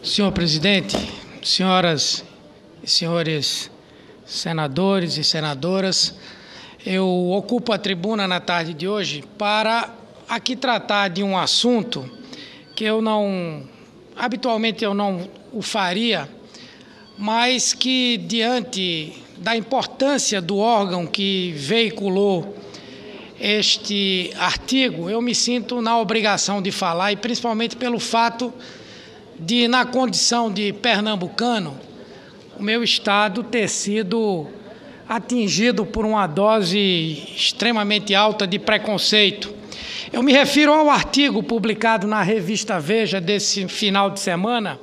Senhor presidente, senhoras e senhores senadores e senadoras, eu ocupo a tribuna na tarde de hoje para aqui tratar de um assunto que habitualmente eu não o faria, mas que, diante da importância do órgão que veiculou este artigo, eu me sinto na obrigação de falar, e principalmente pelo fato de, na condição de pernambucano, o meu estado ter sido atingido por uma dose extremamente alta de preconceito. Eu me refiro ao artigo publicado na revista Veja desse final de semana,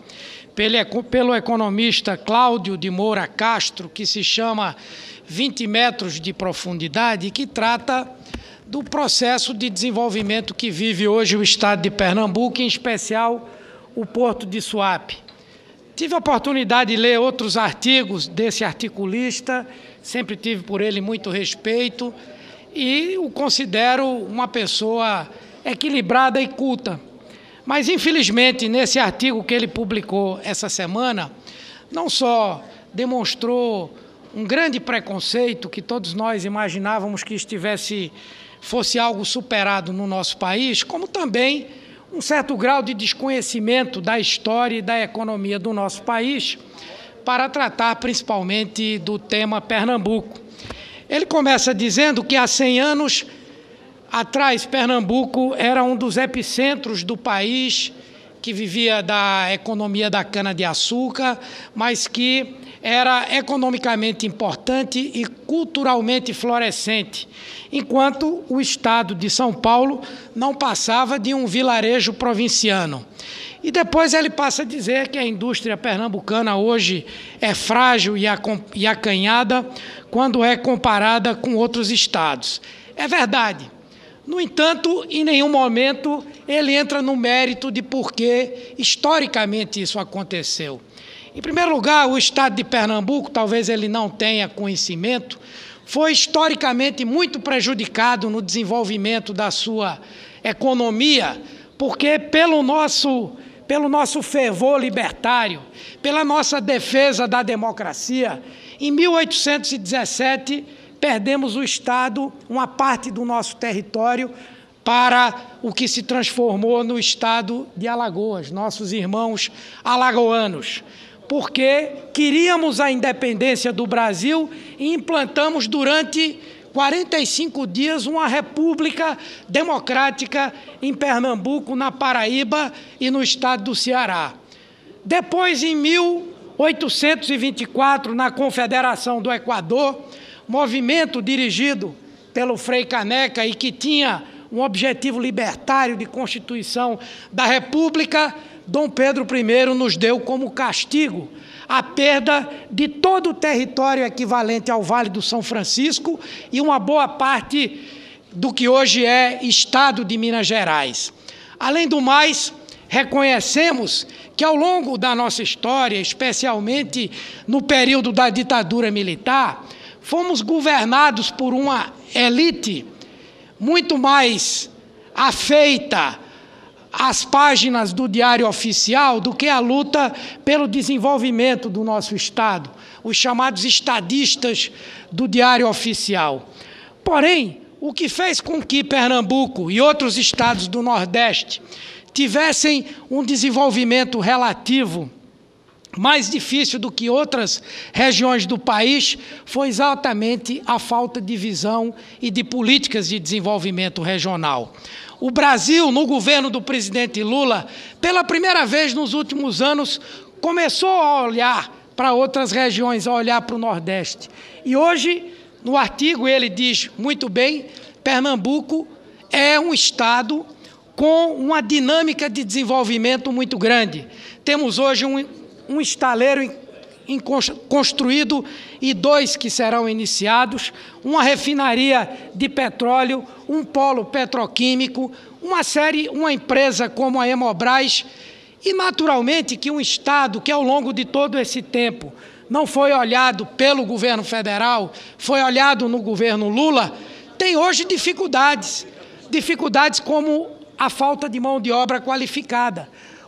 pelo economista Cláudio de Moura Castro, que se chama 20 metros de profundidade, que trata do processo de desenvolvimento que vive hoje o estado de Pernambuco, em especial o Porto de Suape. Tive a oportunidade de ler outros artigos desse articulista, sempre tive por ele muito respeito e o considero uma pessoa equilibrada e culta. Mas, infelizmente, nesse artigo que ele publicou essa semana, não só demonstrou um grande preconceito que todos nós imaginávamos que fosse algo superado no nosso país, como também um certo grau de desconhecimento da história e da economia do nosso país, para tratar principalmente do tema Pernambuco. Ele começa dizendo que há 100 anos atrás Pernambuco era um dos epicentros do país, que vivia da economia da cana-de-açúcar, mas que era economicamente importante e culturalmente florescente, enquanto o estado de São Paulo não passava de um vilarejo provinciano. E depois ele passa a dizer que a indústria pernambucana hoje é frágil e acanhada quando é comparada com outros estados. É verdade. No entanto, em nenhum momento ele entra no mérito de por que historicamente isso aconteceu. Em primeiro lugar, o estado de Pernambuco, talvez ele não tenha conhecimento, foi historicamente muito prejudicado no desenvolvimento da sua economia, porque pelo nosso fervor libertário, pela nossa defesa da democracia, em 1817 perdemos o estado, uma parte do nosso território, para o que se transformou no estado de Alagoas, nossos irmãos alagoanos, porque queríamos a independência do Brasil e implantamos durante 45 dias uma república democrática em Pernambuco, na Paraíba e no estado do Ceará. Depois, em 1824, na Confederação do Equador, movimento dirigido pelo Frei Caneca e que tinha um objetivo libertário de constituição da República, Dom Pedro I nos deu como castigo a perda de todo o território equivalente ao Vale do São Francisco e uma boa parte do que hoje é estado de Minas Gerais. Além do mais, reconhecemos que ao longo da nossa história, especialmente no período da ditadura militar, fomos governados por uma elite muito mais afeita às páginas do Diário Oficial do que a luta pelo desenvolvimento do nosso estado, os chamados estadistas do Diário Oficial. Porém, o que fez com que Pernambuco e outros estados do Nordeste tivessem um desenvolvimento relativo mais difícil do que outras regiões do país foi exatamente a falta de visão e de políticas de desenvolvimento regional. O Brasil, no governo do presidente Lula, pela primeira vez nos últimos anos, começou a olhar para outras regiões, a olhar para o Nordeste. E hoje, no artigo, ele diz muito bem, Pernambuco é um estado com uma dinâmica de desenvolvimento muito grande. Temos hoje um estaleiro construído e 2 que serão iniciados, uma refinaria de petróleo, um polo petroquímico, uma empresa como a Hemobras, e naturalmente que um estado que ao longo de todo esse tempo não foi olhado pelo governo federal, foi olhado no governo Lula, tem hoje dificuldades como a falta de mão de obra qualificada.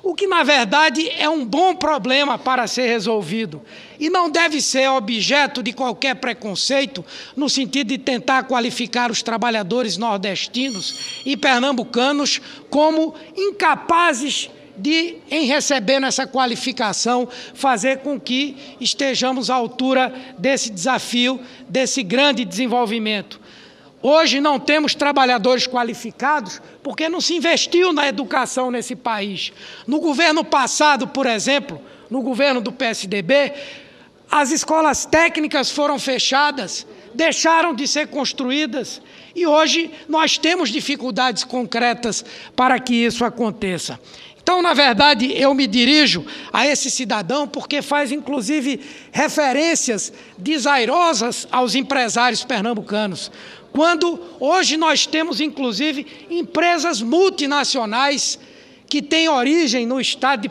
o que, na verdade, é um bom problema para ser resolvido e não deve ser objeto de qualquer preconceito no sentido de tentar qualificar os trabalhadores nordestinos e pernambucanos como incapazes de, em recebendo essa qualificação, fazer com que estejamos à altura desse desafio, desse grande desenvolvimento. Hoje não temos trabalhadores qualificados porque não se investiu na educação nesse país. No governo passado, por exemplo, no governo do PSDB, as escolas técnicas foram fechadas, deixaram de ser construídas e hoje nós temos dificuldades concretas para que isso aconteça. Então, na verdade, eu me dirijo a esse cidadão porque faz, inclusive, referências desairosas aos empresários pernambucanos. Quando hoje nós temos, inclusive, empresas multinacionais que têm origem no estado de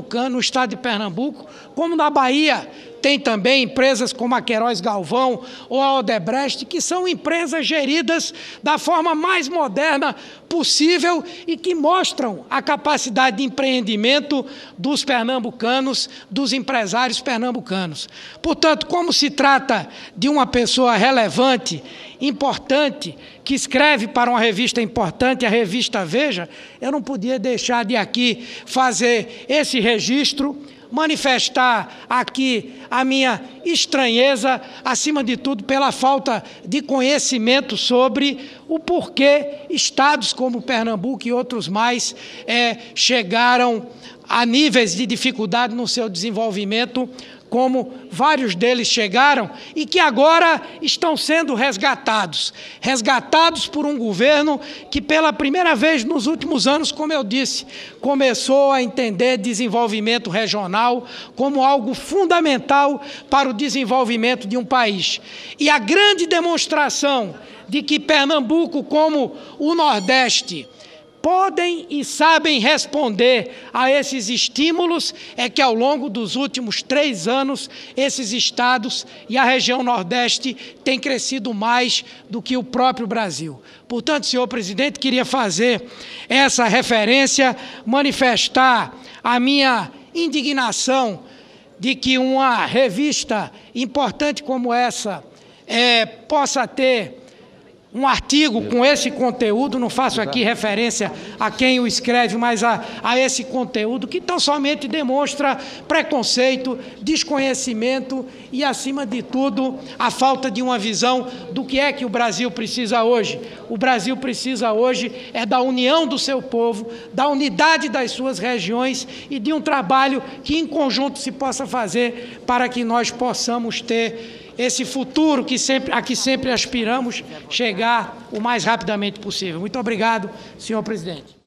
Pernambuco, como na Bahia, tem também empresas como a Queiroz Galvão ou a Odebrecht, que são empresas geridas da forma mais moderna possível e que mostram a capacidade de empreendimento dos pernambucanos, dos empresários pernambucanos. Portanto, como se trata de uma pessoa relevante, importante, que escreve para uma revista importante, a revista Veja, eu não podia deixar de aqui fazer esse registro, manifestar aqui a minha estranheza, acima de tudo, pela falta de conhecimento sobre o porquê estados como Pernambuco e outros mais chegaram a níveis de dificuldade no seu desenvolvimento, como vários deles chegaram, e que agora estão sendo resgatados por um governo que, pela primeira vez nos últimos anos, como eu disse, começou a entender desenvolvimento regional como algo fundamental para o desenvolvimento de um país. E a grande demonstração de que Pernambuco, como o Nordeste, podem e sabem responder a esses estímulos é que, ao longo dos últimos 3 anos, esses estados e a região Nordeste têm crescido mais do que o próprio Brasil. Portanto, senhor presidente, queria fazer essa referência, manifestar a minha indignação de que uma revista importante como essa possa ter um artigo com esse conteúdo, não faço aqui referência a quem o escreve, mas a esse conteúdo, que tão somente demonstra preconceito, desconhecimento e, acima de tudo, a falta de uma visão do que é que o Brasil precisa hoje. O Brasil precisa hoje da união do seu povo, da unidade das suas regiões e de um trabalho que, em conjunto, se possa fazer para que nós possamos ter esse futuro a que sempre aspiramos chegar o mais rapidamente possível. Muito obrigado, senhor presidente.